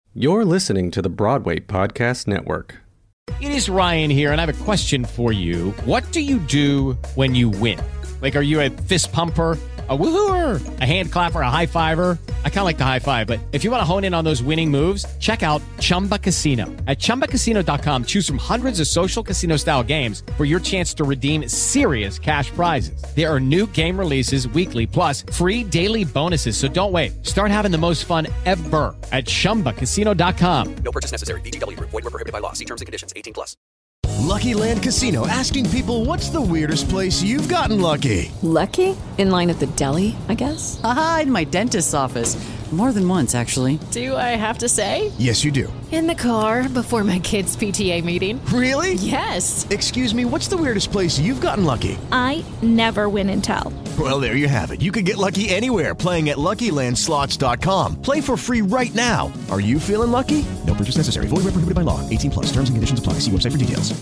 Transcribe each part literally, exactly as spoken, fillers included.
You're listening to the Broadway Podcast Network. It is Ryan here, and I have a question for you. What do you do when you win? Like, are you a fist pumper, a woo-hooer, a hand clapper, a high-fiver? I kind of like the high-five, but if you want to hone in on those winning moves, check out Chumba Casino. At chumba casino dot com, choose from hundreds of social casino-style games for your chance to redeem serious cash prizes. There are new game releases weekly, plus free daily bonuses, so don't wait. Start having the most fun ever at chumba casino dot com. No purchase necessary. V G W. Void where prohibited by law. See terms and conditions. eighteen plus. Lucky Land Casino, asking people, what's the weirdest place you've gotten lucky? Lucky? In line at the deli, I guess? Aha, in my dentist's office. More than once, actually. Do I have to say? Yes, you do. In the car before my kids' P T A meeting. Really? Yes. Excuse me, what's the weirdest place you've gotten lucky? I never win and tell. Well, there you have it. You can get lucky anywhere, playing at Lucky Land Slots dot com. Play for free right now. Are you feeling lucky? No purchase necessary. Void where prohibited by law. eighteen plus. Terms and conditions apply. See website for details.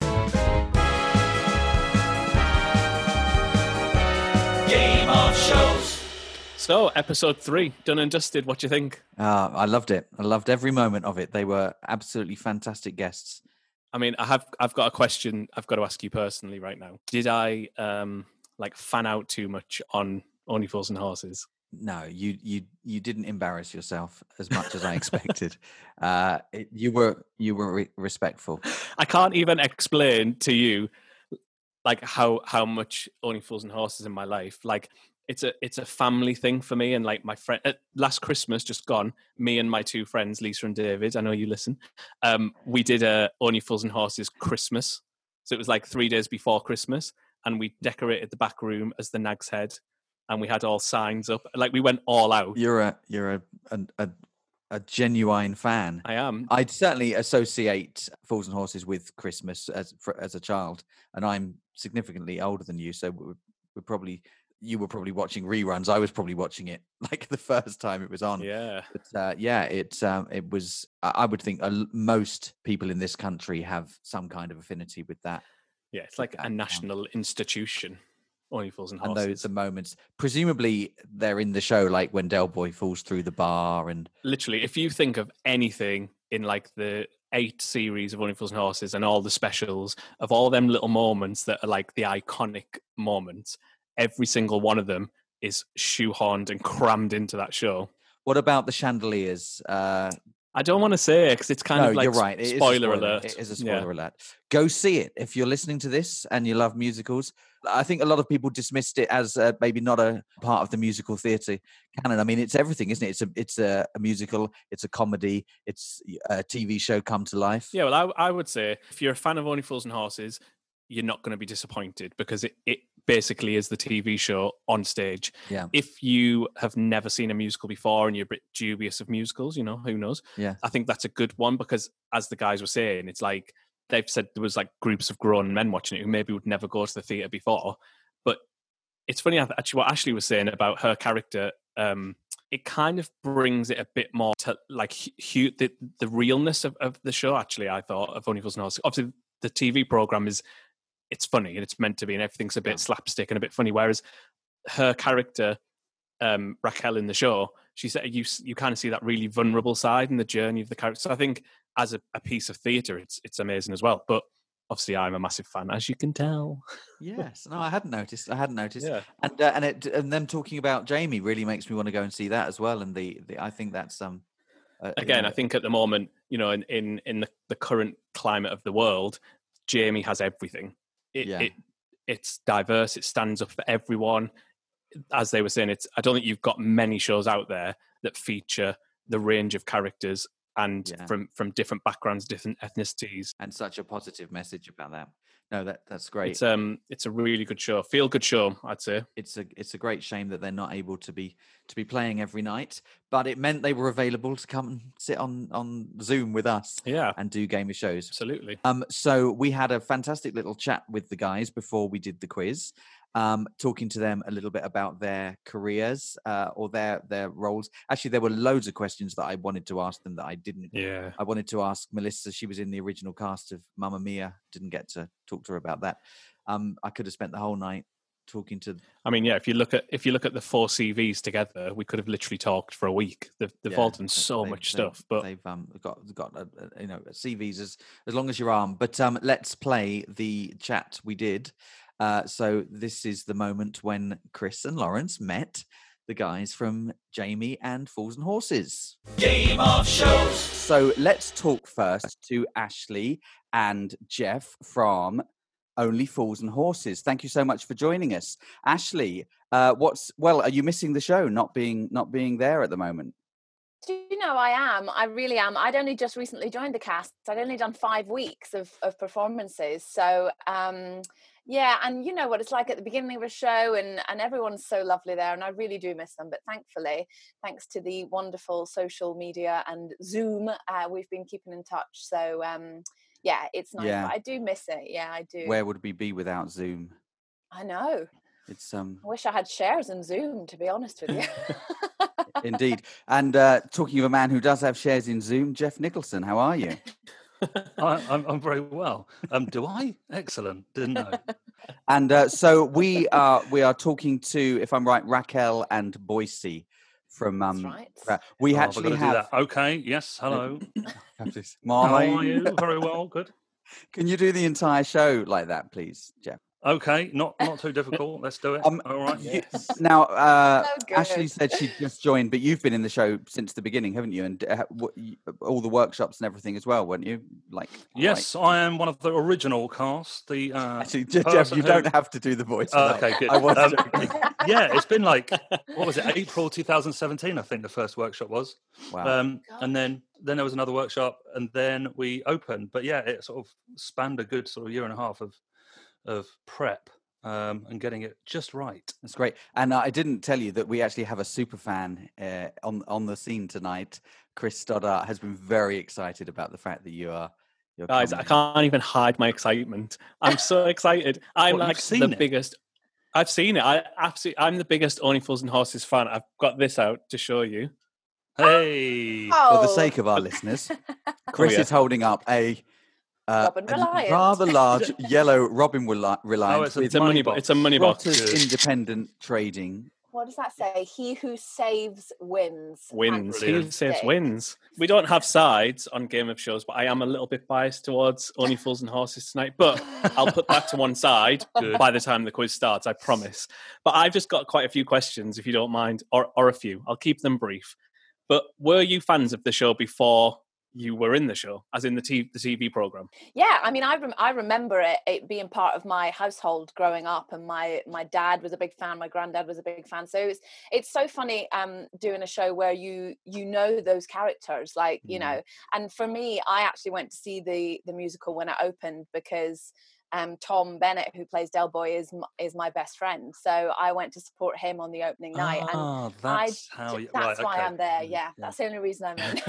Game of Shows. So, episode three, done and dusted. What do you think? Uh, I loved it. I loved every moment of it. They were absolutely fantastic guests. I mean, I have I've got a question I've got to ask you personally right now. Did I um like fan out too much on Only Fools and Horses? No, you you you didn't embarrass yourself as much as I expected. Uh, it, you were you were re- respectful. I can't even explain to you like how how much Only Fools and Horses in my life. Like it's a it's a family thing for me, and like my friend uh, last Christmas just gone, me and my two friends Lisa and David, I know you listen, um we did a Only Fools and Horses Christmas. So it was like three days before Christmas, and we decorated the back room as the Nag's Head, and we had all signs up, like we went all out. You're a you're a a, a, a genuine fan. I am. I'd certainly associate Fools and Horses with Christmas as for, as a child, and I'm significantly older than you, so we're, we're probably you were probably watching reruns. I was probably watching it like the first time it was on. Yeah, but uh, yeah, it um, it was. I would think uh, most people in this country have some kind of affinity with that. Yeah, it's like a national institution. Only Fools and Horses. And those the moments, presumably they're in the show, like when Del Boy falls through the bar, and literally, if you think of anything in like the eight series of Only Fools and Horses and all the specials of all them little moments that are like the iconic moments, every single one of them is shoehorned and crammed into that show. What about the chandeliers? Uh, I don't want to say it because it's kind no, of like you're right. It spoiler, spoiler alert. It is a spoiler yeah. alert. Go see it if you're listening to this and you love musicals. I think a lot of people dismissed it as uh, maybe not a part of the musical theatre canon. I mean, it's everything, isn't it? It's a it's a, a musical, it's a comedy, it's a T V show come to life. Yeah, well, I, I would say if you're a fan of Only Fools and Horses, you're not going to be disappointed because it, it basically is the T V show on stage. Yeah. If you have never seen a musical before and you're a bit dubious of musicals, you know, who knows? Yeah. I think that's a good one because, as the guys were saying, it's like they've said there was like groups of grown men watching it who maybe would never go to the theatre before. But it's funny, actually, what Ashley was saying about her character, um, it kind of brings it a bit more to like hu- the, the realness of, of the show, actually, I thought, of Only Fools and Horses. Obviously, the T V programme is, it's funny and it's meant to be, and everything's a bit yeah. slapstick and a bit funny. Whereas her character, um, Raquel in the show, she said you you kind of see that really vulnerable side in the journey of the character. So I think as a, a piece of theatre, it's it's amazing as well. But obviously, I'm a massive fan, as you can tell. Yes, no, I hadn't noticed. I hadn't noticed. Yeah. And uh, and it and them talking about Jamie really makes me want to go and see that as well. And the, the I think that's um uh, again, you know, I think at the moment, you know, in in, in the, the current climate of the world, Jamie has everything. It, yeah. it it's diverse. It stands up for everyone. As they were saying, it's I don't think you've got many shows out there that feature the range of characters and yeah. from from different backgrounds, different ethnicities, and such a positive message about that. No, that that's great. It's um, it's a really good show, feel good show, I'd say. It's a it's a great shame that they're not able to be to be playing every night, but it meant they were available to come and sit on on Zoom with us, yeah, and do game of shows. Absolutely. Um, so we had a fantastic little chat with the guys before we did the quiz. Um, talking to them a little bit about their careers uh, or their their roles. Actually, there were loads of questions that I wanted to ask them that I didn't. Yeah. I wanted to ask Melissa. She was in the original cast of Mamma Mia. Didn't get to talk to her about that. Um, I could have spent the whole night talking to. I mean, yeah. If you look at if you look at the four C Vs together, we could have literally talked for a week. They've, they've Yeah, all done so they- much they- stuff, but they've um, got got uh, uh, you know C Vs as as long as your arm. But um, let's play the chat we did. Uh, so this is the moment when Chris and Lawrence met the guys from Jamie and Fools and Horses. Game of Shows. So let's talk first to Ashley and Jeff from Only Fools and Horses. Thank you so much for joining us. Ashley, uh, what's well, are you missing the show not being not being there at the moment? Do you know, I am. I really am. I'd only just recently joined the cast. I'd only done five weeks of, of performances. So, um, yeah, and you know what it's like at the beginning of a show, and, and everyone's so lovely there, and I really do miss them. But thankfully, thanks to the wonderful social media and Zoom, uh, we've been keeping in touch. So, um, yeah, it's nice. Yeah. But I do miss it. Yeah, I do. Where would we be without Zoom? I know. It's um I wish I had shares in Zoom, to be honest with you. indeed. And uh, talking of a man who does have shares in Zoom, Jeff Nicholson, how are you? I, I'm, I'm very well. Um, do I? Excellent. Didn't know. And uh, so we are we are talking to, if I'm right, Raquel and Boise from um. That's right. Ra- we Oh, actually we're gonna do have. that. Okay. Yes. Hello. Mark, How are you? Very well. Good. Can you do the entire show like that, please, Jeff? Okay. Not not too difficult. Let's do it. Um, All right. you- now, uh, So good. Ashley said she just joined, but you've been in the show since the beginning, haven't you? And uh, what, you, all the workshops and everything as well, weren't you? Like, Yes, I am one of the original cast. The uh, Actually, Jeff, person you who- don't have to do the voice. Oh, for that. okay, good. I was Um, joking. yeah, it's been like, what was it, April twenty seventeen, I think the first workshop was. Wow. Um, and then then there was another workshop, and then we opened. But yeah, it sort of spanned a good sort of year and a half of of prep um, and getting it just right. That's great. And uh, I didn't tell you that we actually have a super fan uh, on on the scene tonight. Chris Stoddart has been very excited about the fact that you are. You're guys, I coming. can't even hide my excitement. I'm so excited. I'm What, you've like seen the it? biggest. I've seen it. I absolutely. I'm the biggest Only Fools and Horses fan. I've got this out to show you. Hey, For the Oh. sake of our listeners, Chris yeah. is holding up a, uh, Robin a Reliant. rather large yellow Robin Reli- Reliant. Oh, it's a with It's a money. box. It's a money box. Trotters Good. Independent Trading. What does that say? He who saves wins. Wins. He Brilliant. who saves Fantastic. wins. We don't have sides on Game of Shows, but I am a little bit biased towards Only Fools and Horses tonight. But I'll put that to one side Good. by the time the quiz starts, I promise. But I've just got quite a few questions, if you don't mind, or, or a few. I'll keep them brief. But were you fans of the show before you were in the show, as in the, t- the T V program? Yeah, I mean, I rem- I remember it, it being part of my household growing up, and my my dad was a big fan, my granddad was a big fan. So it's it's so funny um, doing a show where you you know those characters, like you know. And for me, I actually went to see the the musical when it opened because um, Tom Bennett, who plays Del Boy, is m- is my best friend. So I went to support him on the opening night, and Ah, I that's how you. that's right, why okay. I'm there. Mm, Yeah, that's the only reason I'm in.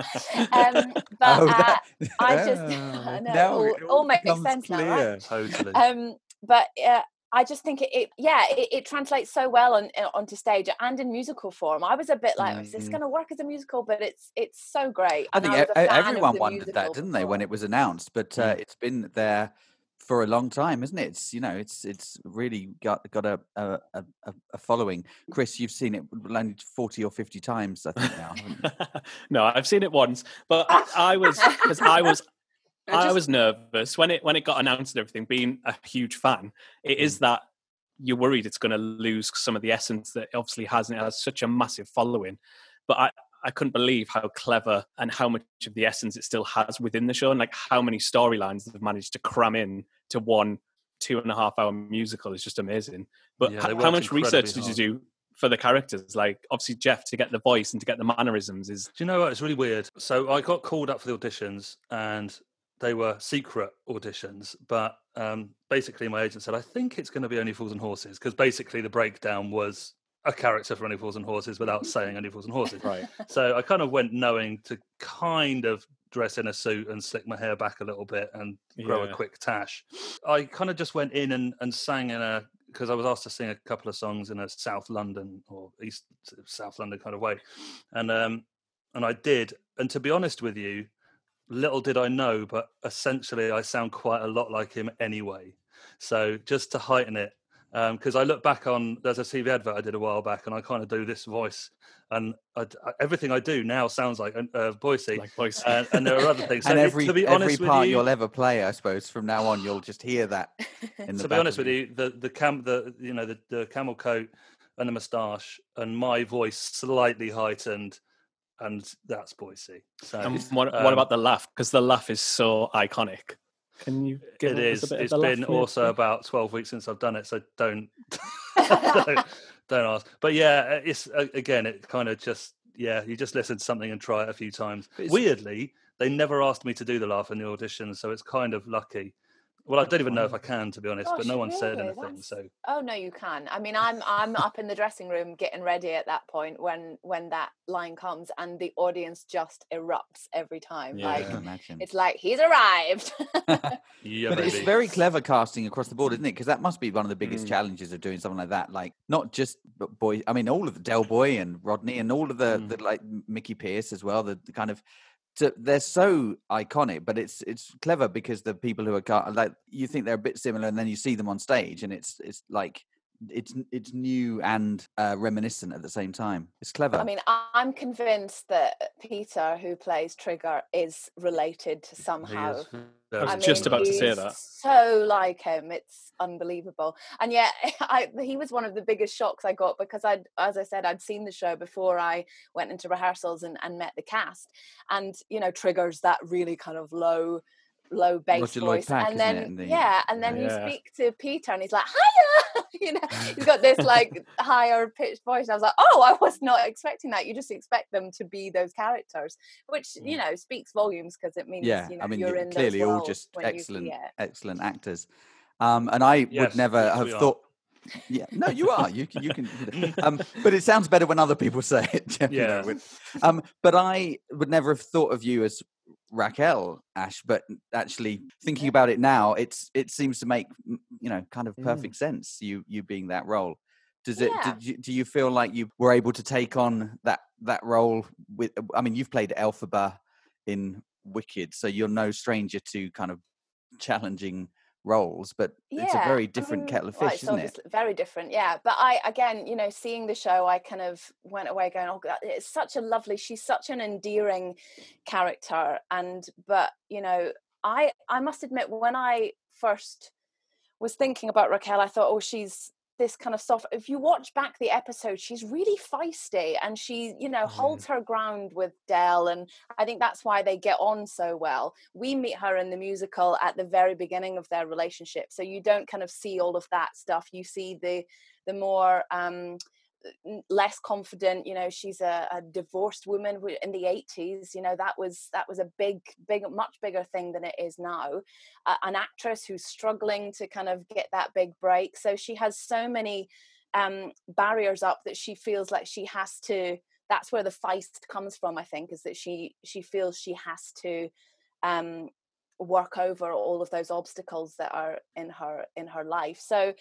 um, but Oh, uh, that- I just Oh, I know, now all, it all makes becomes sense now, right? Totally. Um, but uh, I just think it, it yeah, it, it translates so well on uh, onto stage and in musical form. I was a bit like, is this Mm. going to work as a musical? But it's it's so great. I And think was e- a fan of everyone the wondered that, musical didn't they, when before. it was announced? But uh, it's been there for a long time, isn't it? It's you know, it's it's really got got a a, a, a following. Chris, you've seen it only forty or fifty times, I think now. haven't you? No, I've seen it once, but I, I was because I was I was nervous when it when it got announced and everything. Being a huge fan, it is that you're worried it's going to lose some of the essence that it obviously has, and it has such a massive following. But I I couldn't believe how clever and how much of the essence it still has within the show, and like how many storylines they've managed to cram in to one two and a half hour musical is just amazing. But Yeah, h- they how worked much research incredibly did you do for the characters? Like obviously Jeff, to get the voice and to get the mannerisms is Do you know what? It's really weird. So I got called up for the auditions, and they were secret auditions. But um, basically, my agent said, "I think it's going to be Only Fools and Horses," because basically the breakdown was a character for Only Fools and Horses without saying Only Fools and Horses. right. So I kind of went knowing to kind of dress in a suit and slick my hair back a little bit and grow Yeah. a quick tash. I kind of just went in and, and sang in a, because I was asked to sing a couple of songs in a South London or East South London kind of way. And um, and I did. And to be honest with you, little did I know, but essentially I sound quite a lot like him anyway. So just to heighten it, Because um, I look back on, there's a T V advert I did a while back, and I kind of do this voice, and I, I, everything I do now sounds like uh, Boise. Like Boise. And, and there are other things. So and it, every, to be every honest part with you, you'll ever play, I suppose, from now on, you'll just hear that. In the to be honest with you, the the cam, the you know the, the camel coat and the moustache, and my voice slightly heightened, and that's Boise. So and what, um, what about the laugh? Because the laugh is so iconic. Can you give it us is. a bit It's of the been laugh also about twelve weeks since I've done it, so don't don't, don't ask. But yeah, it's again, it kind of just yeah, you just listen to something and try it a few times. Weirdly, they never asked me to do the laugh in the audition, so it's kind of lucky. Well, I don't even know if I can, to be honest, Gosh, but no one really? said anything. That's- So Oh no, you can. I mean, I'm I'm up in the dressing room getting ready at that point when when that line comes, and the audience just erupts every time. Yeah, like I can imagine. it's like he's arrived. yeah, But it's baby. very clever casting across the board, isn't it? Because that must be one of the biggest Mm. challenges of doing something like that. Like not just b- boy, I mean, all of the Del Boy and Rodney and all of the, Mm. the like Mickey Pierce as well. The, the kind of to, they're so iconic, but it's it's clever because the people who are ca- like you think they're a bit similar, and then you see them on stage, and it's it's like it's it's new and uh, reminiscent at the same time. It's clever. I mean, I'm convinced that Peter, who plays Trigger, is related to somehow. is I was I mean, just about to say he's that. so like him, it's unbelievable. And yet, I, he was one of the biggest shocks I got because I'd, as I said, I'd seen the show before I went into rehearsals and, and met the cast. And you know, Trigger's that really kind of low, low bass Roger Lloyd voice, Pack, and isn't then it? And the- yeah, and then you Yeah. speak to Peter, and he's like, "Hiya," you know, he's got this like higher pitched voice. And I was like, "Oh, I was not expecting that." You just expect them to be those characters, which you know speaks volumes because it means yeah, you know I mean, you're you- in clearly those all worlds just when you- excellent, yeah. excellent actors. Um, and I Yes, would never yes, have we are. thought. Yeah, no, you are. You can, you can. Um, but it sounds better when other people say it. you know, Yeah. with- um, but I would never have thought of you as Raquel, Ash. But actually, thinking about it now, it's it seems to make mm, you know kind of perfect sense. You you being that role. Does it? Yeah. Did you, do you feel like you were able to take on that that role with? I mean, you've played Elphaba in Wicked, so you're no stranger to kind of challenging roles, but it's a Yeah, very I different mean, kettle of well, fish, it's isn't it? obviously very different, yeah. But I, again, you know, seeing the show, I kind of went away going, "Oh, God, it's such a lovely. She's such an endearing character." And but you know, I, I must admit, when I first was thinking about Raquel, I thought, "Oh, she's this kind of soft." If you watch back the episode, she's really feisty, and she, you know, holds her ground with Del, and I think that's why they get on so well. We meet her in the musical at the very beginning of their relationship, so you don't kind of see all of that stuff. You see the the more um less confident, you know, she's a, a divorced woman in the eighties, you know, that was that was a big big much bigger thing than it is now. Uh, an actress who's struggling to kind of get that big break, so she has so many um barriers up that she feels like she has to, that's where the feist comes from, I think, is that she she feels she has to um work over all of those obstacles that are in her in her life. So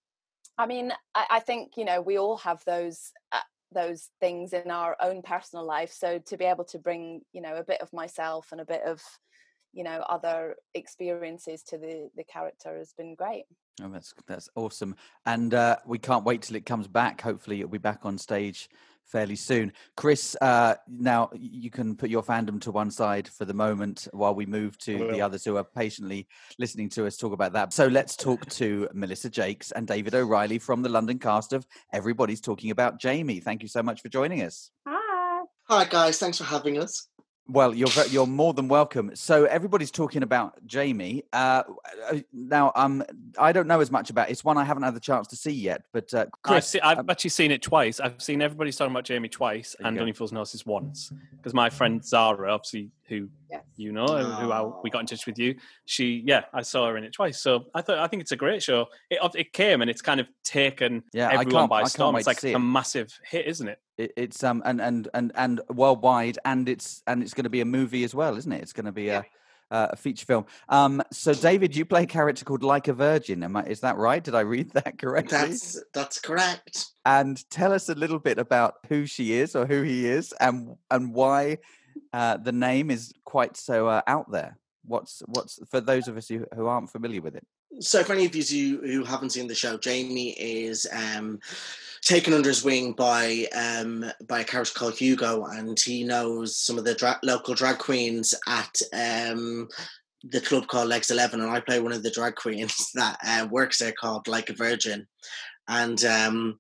I mean, I, I think, you know, we all have those uh, those things in our own personal life. So to be able to bring, you know, a bit of myself and a bit of, you know, other experiences to the the character has been great. Oh, that's that's awesome, and uh, we can't wait till it comes back. Hopefully, it'll be back on stage fairly soon. Chris, uh, now you can put your fandom to one side for the moment while we move to the others who are patiently listening to us talk about that. So let's talk to Melissa Jakes and David O'Reilly from the London cast of Everybody's Talking About Jamie. Thank you so much for joining us. Hi. Hi guys, thanks for having us. Well, you're ve- you're more than welcome. So everybody's talking about Jamie. Uh, now, um, I don't know as much about it. It's one I haven't had the chance to see yet. But uh, I've, Chris, see, I've um, actually seen it twice. I've seen Everybody's Talking About Jamie twice There you and go. Only Fools and Horses once. Because my friend Zara, obviously, who Yes. you know, who I, we got in touch with you, she, yeah, I saw her in it twice. So I thought, I think it's a great show. It it came and it's kind of taken Yeah, I everyone can't- by I can't storm. wait It's to like see a it. massive hit, isn't it? it, it's um and and and and worldwide, and it's and it's going to be a movie as well, isn't it? It's going to be a uh, a feature film. Um, so David, you play a character called Like a Virgin. Am I, is that right? Did I read that correctly? That's that's correct. And tell us a little bit about who she is or who he is, and and why uh, the name is quite so uh, out there. What's what's for those of us who, who aren't familiar with it? so for any of you who, who haven't seen the show, Jamie is um, taken under his wing by um, by a character called Hugo, and he knows some of the dra- local drag queens at um, the club called Legs eleven, and I play one of the drag queens that uh, works there called Like a Virgin, and um,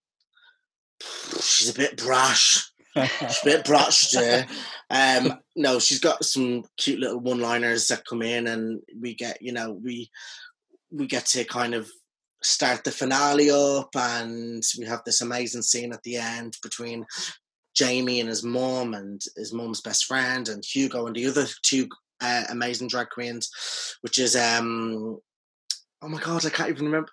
she's a bit brash. She's a bit brushed there. Um, no, she's got some cute little one-liners that come in, and we get, you know, we we get to kind of start the finale up, and we have this amazing scene at the end between Jamie and his mum, and his mum's best friend, and Hugo and the other two uh, amazing drag queens, which is um, oh my god, I can't even remember.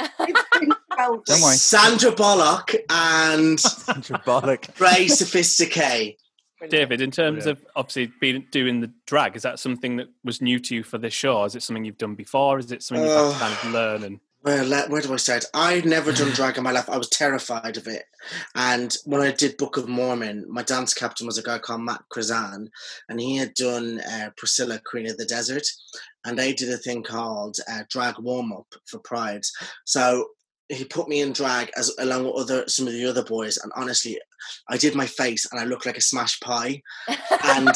Don't worry. Sandra Bullock and Sandra Bullock. Ray Sophisticate. David, in terms Yeah. of obviously being doing the drag, is that something that was new to you for this show? Is it something you've done before? Is it something you've had to kind of learn? And Where, le- where do I start? I'd never done drag in my life. I was terrified of it. And when I did Book of Mormon, my dance captain was a guy called Matt Krazan, and he had done uh, Priscilla, Queen of the Desert, and they did a thing called uh, Drag Warm-Up for Pride. So he put me in drag as along with other some of the other boys, and honestly, I did my face and I looked like a smashed pie. And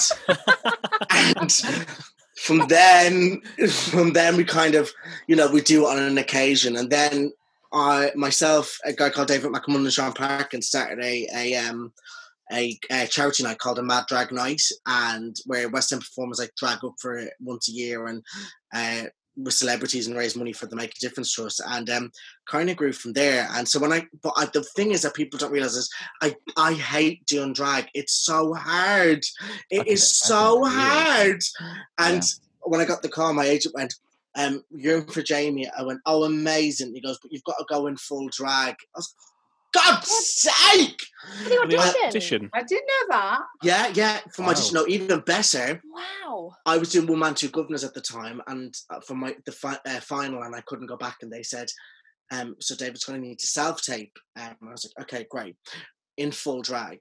and from then from then we kind of, you know, we do it on an occasion. And then I myself, a guy called David McMullen and Sean Parkin started a a um a, a charity night called a Mad Drag Night, and where West End performers like drag up for it once a year and uh with celebrities and raise money for the Make a Difference Trust, and um, kind of grew from there. And so when I, but I, the thing is that people don't realize is I, I hate doing drag. It's so hard. It is so hard. And yeah. When I got the call, my agent went, um, "You're in for Jamie." I went, "Oh, amazing." He goes, "But you've got to go in full drag." I was, God's sake! The audition. audition. I didn't know that. Yeah, yeah. For my Wow. audition, no, even better. Wow. I was doing One Man, Two Governors at the time, and uh, for my the fi- uh, final, and I couldn't go back, and they said, um, "So David's going to need to self-tape." Um, I was like, "Okay, great." In full drag.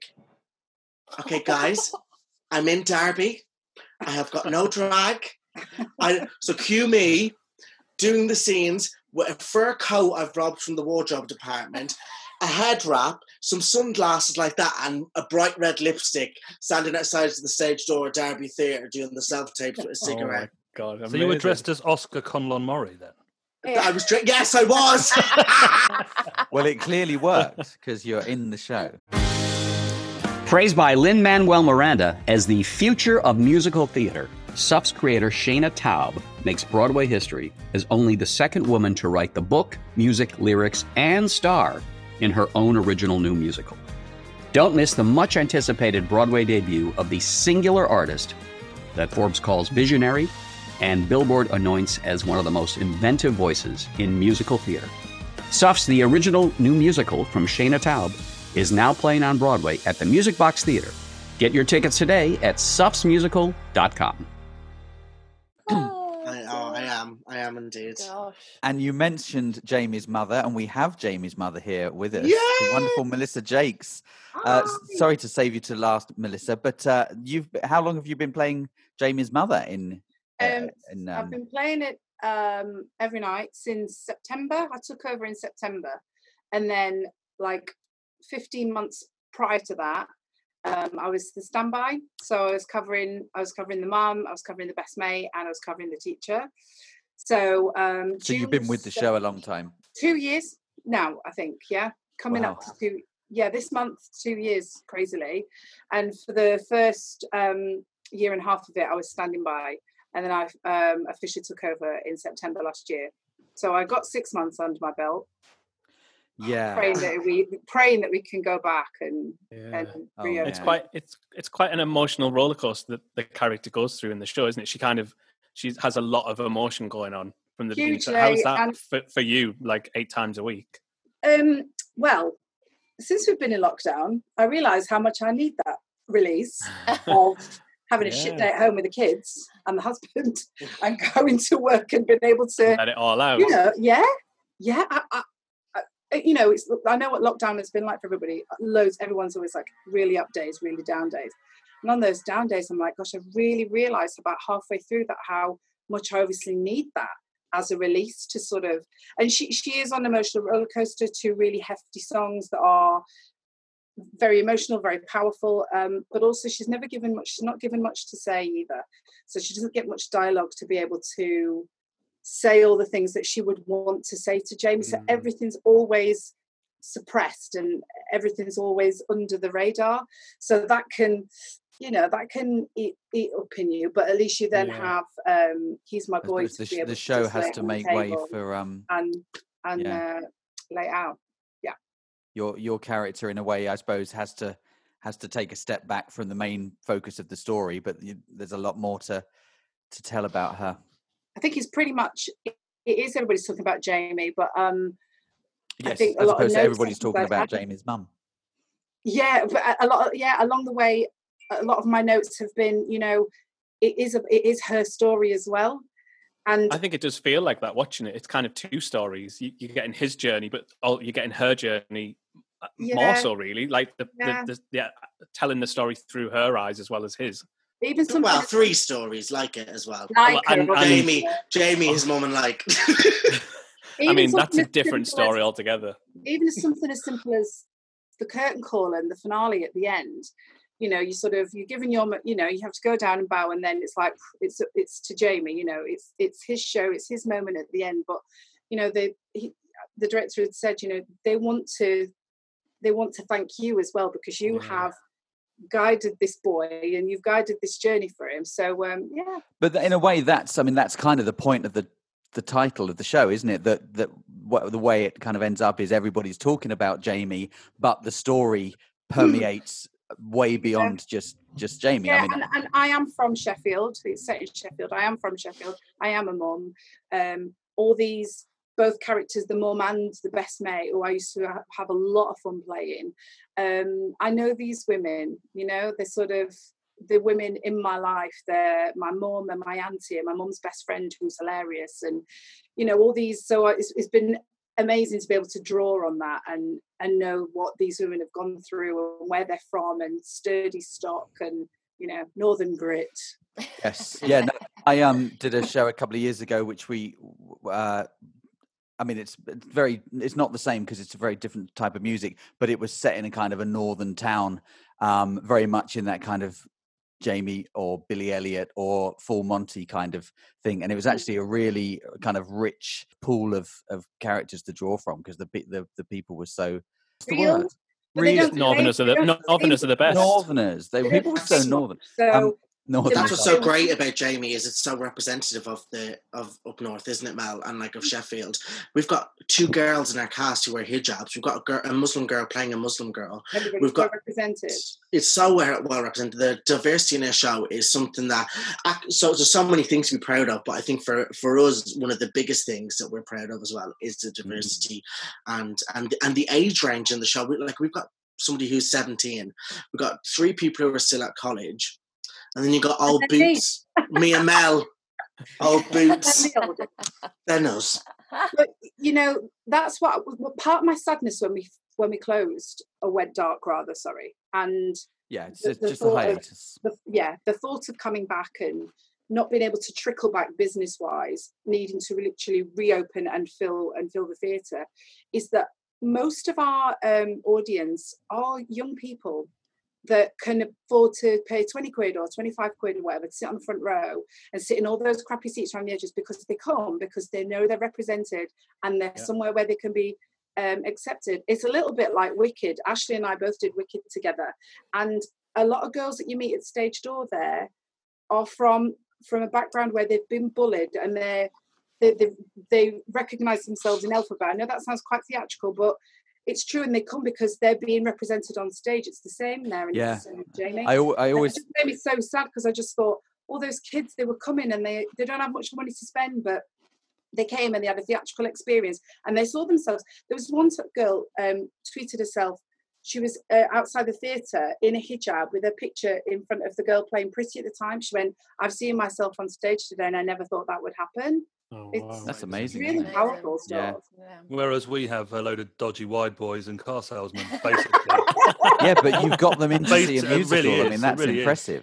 Okay, guys, I'm in Derby. I have got no drag. I so cue me doing the scenes with a fur coat I've robbed from the wardrobe department, a head wrap, some sunglasses like that, and a bright red lipstick, standing outside the stage door at Derby Theatre doing the self-tapes with a cigarette. Oh my God, So you were amazing. dressed as Oscar Conlon Murray then? I was dra- yes, I was. Well, it clearly worked because you're in the show. Praised by Lin-Manuel Miranda as the future of musical theater, S U F's creator Shayna Taub makes Broadway history as only the second woman to write the book, music, lyrics, and star in her own original new musical. Don't miss the much-anticipated Broadway debut of the singular artist that Forbes calls visionary and Billboard anoints as one of the most inventive voices in musical theater. S U F's The Original New Musical from Shayna Taub is now playing on Broadway at the Music Box Theater. Get your tickets today at sufs musical dot com. I, oh, I am. I am indeed. Gosh. And you mentioned Jamie's mother, and we have Jamie's mother here with us, Yay! the wonderful Melissa Jakes. Uh, s- sorry to save you to last, Melissa, but uh, you've how long have you been playing Jamie's mother in? Uh, Um, in I've um, been playing it um, every night since September. I took over in September, and then like fifteen months prior to that, um, I was the standby. So I was covering, I was covering the mum, I was covering the best mate, and I was covering the teacher. So, um, so you've been with the show a long time. two years now, I think. Yeah, coming up Wow. to two. Yeah, this month, two years, crazily. And for the first um, year and a half of it, I was standing by, and then I um, officially took over in September last year. So I got six months under my belt. Yeah. Praying that we praying that we can go back and and Oh, reopen. It's quite it's it's quite an emotional roller coaster that the character goes through in the show, isn't it? She kind of she has a lot of emotion going on from the beginning. So how's Hugely, that and- for, for you? Like eight times a week. Um, well, since we've been in lockdown, I realise how much I need that release of having a shit Yeah. day at home with the kids and the husband, and going to work and being able to Let it all out. You know, yeah, yeah. I, I, I, you know, it's. I know what lockdown has been like for everybody. Loads. Everyone's always like really up days, really down days. And on those down days, I'm like, gosh, I really realised about halfway through that how much I obviously need that. as a release to sort of, and she she is on an emotional roller coaster to really hefty songs that are very emotional, very powerful, um, but also she's never given much, she's not given much to say either. So she doesn't get much dialogue to be able to say all the things that she would want to say to Jamie. So everything's always suppressed and everything's always under the radar. So that can, you know, that can eat, eat up in you, but at least you then Yeah. have um, He's My Boy to the, be able the to show just lay has it to on the make way table for um and and yeah. uh, lay it out. Yeah. your your character in a way, I suppose, has to has to take a step back from the main focus of the story, but you, there's a lot more to to tell about her. I think it's pretty much, it is everybody's talking about Jamie, but um, Yes, I think a as lot of opposed to notes everybody's that talking I've about had- Jamie's mum. Yeah, but a- a lot of, yeah, along the way, a lot of my notes have been, you know, it is a, it is her story as well. And I think it does feel like that watching it. It's kind of two stories. You, you're getting his journey, but oh, you're getting her journey uh, more Yeah. so, really. Like the, Yeah. the, the yeah, telling the story through her eyes as well as his. even something Well, as- three stories like it as well. Like Well, and- her, and- Jamie, Jamie, his mum, and like. I even mean, that's a something as different simple as- story altogether. even as something as simple as the curtain call and the finale at the end, you know, you sort of, you're giving your, you know, you have to go down and bow, and then it's like, it's it's to Jamie, you know, it's it's his show, it's his moment at the end. But, you know, the he, the director had said, you know, they want to, they want to thank you as well, because you have guided this boy and you've guided this journey for him. So, um, yeah. But in a way, that's I mean, that's kind of the point of the the title of the show, isn't it? That that what the way it kind of ends up is everybody's talking about Jamie, but the story permeates way beyond just just Jamie. Yeah, I mean, and, and I am from Sheffield. It's set in Sheffield. I am from Sheffield. I am a mum. Um, all these, both characters, the mum and the best mate, who I used to ha- have a lot of fun playing. Um, I know these women. You know, they're sort of the women in my life. They're my mum and my auntie and my mum's best friend, who's hilarious, and you know all these. So it's, it's been amazing to be able to draw on that and and know what these women have gone through and where they're from, and sturdy stock and, you know, northern grit. yes, yeah. No, I um did a show a couple of years ago, which we, uh, I mean, it's, it's very, it's not the same because it's a very different type of music, but it was set in a kind of a northern town, um, very much in that kind of Jamie or Billy Elliot or Full Monty kind of thing, and it was actually a really kind of rich pool of of characters to draw from because the pe- the the people were so what's the Real, word? but they Real- don't- Northerners are they the don't Northerners are the best. Northerners. They They people were so don't- northern. So Um, northern. That's what's so great about Jamie is it's so representative of the of up north, isn't it, Mel? And like of Sheffield, we've got two girls in our cast who wear hijabs. We've got a, girl, a Muslim girl playing a Muslim girl. everybody's We've got well represented. it's so well, well represented. The diversity in our show is something that so there's so many things to be proud of. But I think for for us, one of the biggest things that we're proud of as well is the diversity mm. and and and the age range in the show. We, like we've got somebody who's seventeen. We've got three people who are still at college. And then you got old Boots, me and Mel, old Boots, then us. But you know, that's what, what part of my sadness when we when we closed or went dark rather. Sorry, and Yeah, it's the- just, the just a thought of- hiatus. the, yeah, the thought of coming back and not being able to trickle back business wise, needing to literally reopen and fill and fill the theatre, is that most of our um, audience are young people that can afford to pay twenty quid or twenty-five quid or whatever to sit on the front row and sit in all those crappy seats around the edges because they come, because they know they're represented and they're Yeah. somewhere where they can be um, accepted. It's a little bit like Wicked. Ashley and I both did Wicked together. And a lot of girls that you meet at stage door there are from from a background where they've been bullied and they're, they they they recognise themselves in Elphaba. I know that sounds quite theatrical, but it's true, and they come because they're being represented on stage. It's the same there, and Yeah. it's the same with Jamie. I al- I And always- it just made me so sad because I just thought all those kids, they were coming and they they don't have much money to spend, but they came and they had a theatrical experience and they saw themselves. There was one girl um, tweeted herself. She was uh, outside the theatre in a hijab with a picture in front of the girl playing Pretty at the time. She went, "I've seen myself on stage today, and I never thought that would happen." Oh, It's wow. That's amazing. really isn't it? powerful Yeah. stuff. Whereas we have a load of dodgy wide boys and car salesmen, basically. Yeah, but you've got them in to see a It really musical. I is, mean, it that's really is. impressive.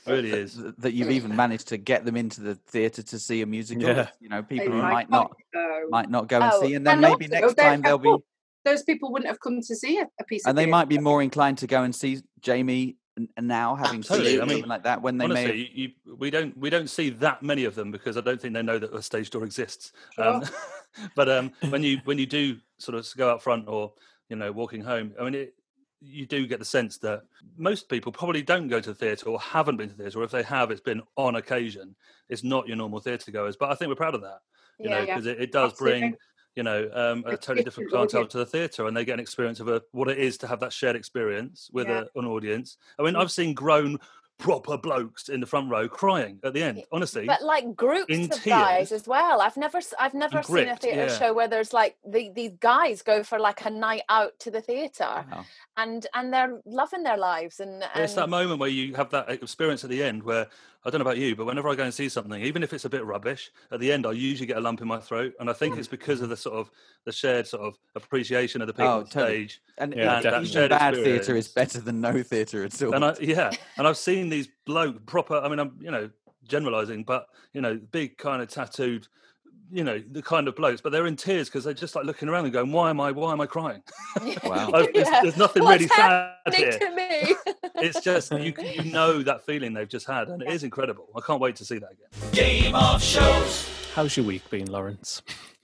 It really that, is. that you've even managed to get them into the theatre to see a musical. Yeah. You know, people They who might might not go. might not go and Oh, see, and then And maybe also, next they- time they'll of be, course, those people wouldn't have come to see a, a piece of and they theatre. might be more inclined to go and see Jamie n- now, having Totally. seen I mean, something like that when they may. Have, honestly, you, you, we don't we don't see that many of them because I don't think they know that a stage door exists. Sure. Um, but um, when you when you do sort of go out front or you know walking home, I mean, it, you do get the sense that most people probably don't go to the theatre or haven't been to the theatre, or if they have, it's been on occasion. It's not your normal theatre goers, but I think we're proud of that, you Yeah. know, because it, it does Absolutely. bring you know um, a It's totally different different clientele audience. to the theatre, and they get an experience of a, what it is to have that shared experience with Yeah. a, an audience. I mean, Mm. I've seen grown proper blokes in the front row crying at the end. Honestly, But like groups in of guys tears. as well. I've never, s- I've never And seen a gripped, theatre yeah. show where there's like the, these guys go for like a night out to the theatre, Wow. and and they're loving their lives. And, and It's that moment where you have that experience at the end where, I don't know about you, but whenever I go and see something, even if it's a bit rubbish, at the end I usually get a lump in my throat. And I think it's because of the sort of the shared sort of appreciation of the people Oh, on totally. stage. And Yeah, even- that even shared bad theatre experience. is better than no theatre at all. And I, yeah, and I've seen these bloke proper. I mean, I'm you know generalizing, but you know, big kind of tattooed, you know, the kind of blokes, but they're in tears because they're just like looking around and going, "Why am I? Why am I crying?" Wow. I've- there's, Yeah. there's nothing What's really sad happening here. to me? It's just you you know that feeling they've just had, and it is incredible. I can't wait to see that again. Game of shows. How's your week been, Lawrence?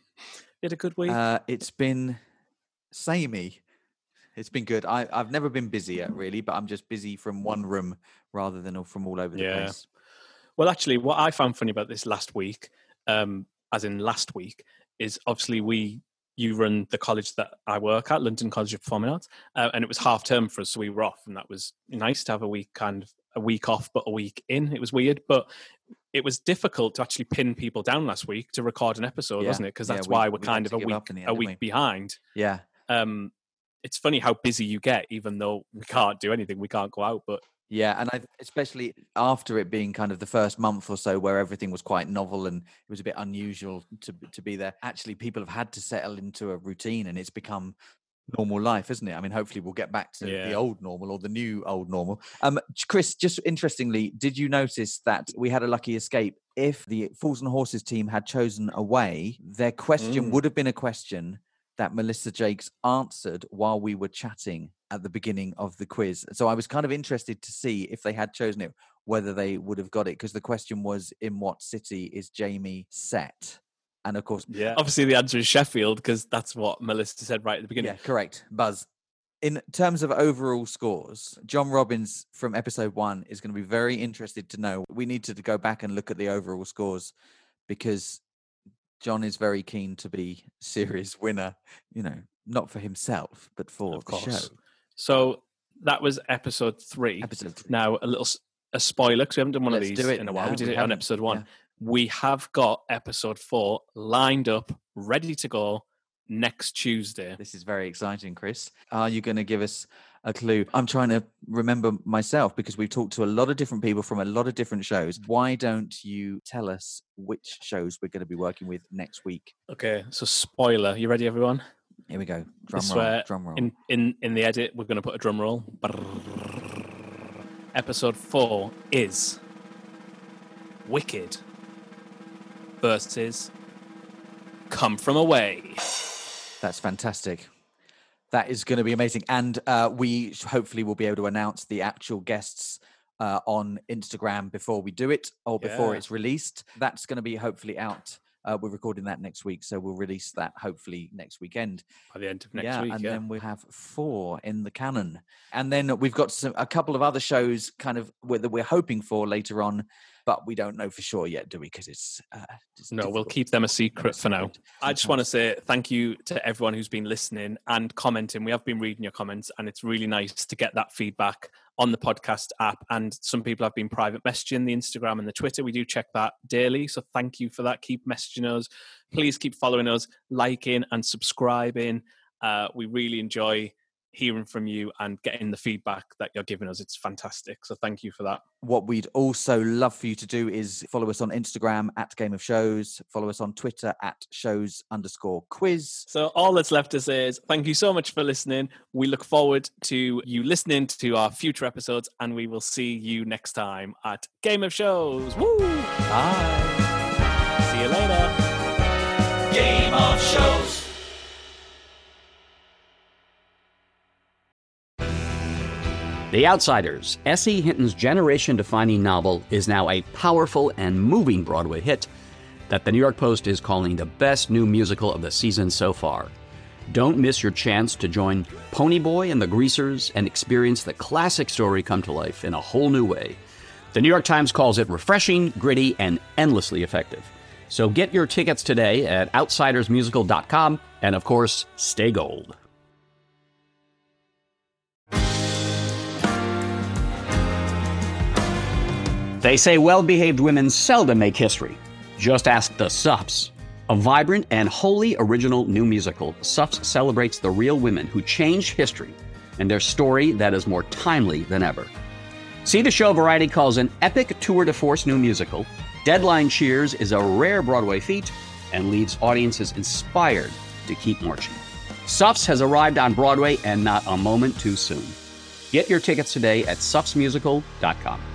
You had a good week? Uh, it's been samey. It's been good. I, I've never been busier, really, but I'm just busy from one room rather than all- from all over the Yeah. place. Well, actually, what I found funny about this last week, um, as in last week, is obviously we you run the college that I work at, London College of Performing Arts, uh, and it was half term for us, so we were off, and that was nice to have a week kind of a week off, but a week in. It was weird, but it was difficult to actually pin people down last week to record an episode, Yeah. wasn't it? Because Yeah, that's we- why we're we kind had of to a give week up in the end, a didn't week we? behind. Yeah. Um, it's funny how busy you get, even though we can't do anything, we can't go out, but. Yeah, and I especially after it being kind of the first month or so where everything was quite novel and it was a bit unusual to to be there. Actually, people have had to settle into a routine, and it's become normal life, isn't it? I mean, hopefully we'll get back to Yeah. the old normal or the new old normal. Um, Chris, just interestingly, did you notice that we had a lucky escape? If the Fools and Horses team had chosen away, their question Mm. would have been a question that Melissa Jakes answered while we were chatting at the beginning of the quiz. So I was kind of interested to see if they had chosen it, whether they would have got it, because the question was, in what city is Jamie set? And of course, Yeah, obviously the answer is Sheffield, because that's what Melissa said right at the beginning. yeah, correct. Buzz. In terms of overall scores, John Robbins from episode one is going to be very interested to know. We need to go back and look at the overall scores because John is very keen to be series winner, you know, not for himself, but for Of the course. show. So that was episode three. Episode three. Now, a little s- a spoiler, because we haven't done one Let's of do these it in a while. We now. did We it on haven't. episode one. Yeah. We have got episode four lined up, ready to go next Tuesday. This is very exciting, Chris. Are you going to give us a clue? I'm trying to remember myself because we've talked to a lot of different people from a lot of different shows. Why don't you tell us which shows we're going to be working with next week? Okay, so spoiler. You ready, everyone? Here we go. Drum This is roll. where Drum roll. In, in, in the edit, we're going to put a drum roll. Episode four is Wicked versus Come From Away. That's fantastic. That is going to be amazing. And uh, we sh- hopefully will be able to announce the actual guests uh, on Instagram before we do it or before Yeah. it's released. That's going to be hopefully out. Uh, we're recording that next week, so we'll release that hopefully next weekend. By the end of next yeah, week, and yeah. then we'll have four in the canon. And then we've got some a couple of other shows kind of that we're hoping for later on, but we don't know for sure yet, do we? Because it's, uh, it's No, we'll difficult. keep them a secret for now. secret I just want to say thank you to everyone who's been listening and commenting. We have been reading your comments, and it's really nice to get that feedback on the podcast app. And some people have been private messaging the Instagram and the Twitter. We do check that daily. So thank you for that. Keep messaging us. Please keep following us, liking and subscribing. Uh, we really enjoy hearing from you and getting the feedback that you're giving us. It's fantastic. So thank you for that. What we'd also love for you to do is follow us on Instagram at Game of Shows, follow us on Twitter at shows underscore quiz. So all that's left to say is thank you so much for listening. We look forward to you listening to our future episodes, and we will see you next time at Game of Shows. Woo! Bye. See you later. Game of Shows. The Outsiders, S E. Hinton's generation-defining novel, is now a powerful and moving Broadway hit that the New York Post is calling the best new musical of the season so far. Don't miss your chance to join Ponyboy and the Greasers and experience the classic story come to life in a whole new way. The New York Times calls it refreshing, gritty, and endlessly effective. So get your tickets today at outsiders musical dot com, and of course, stay gold. They say well-behaved women seldom make history. Just ask the Suffs. A vibrant and wholly original new musical, Suffs celebrates the real women who changed history and their story that is more timely than ever. See the show Variety calls an epic tour de force new musical. Deadline cheers is a rare Broadway feat and leaves audiences inspired to keep marching. Suffs has arrived on Broadway, and not a moment too soon. Get your tickets today at suffs musical dot com.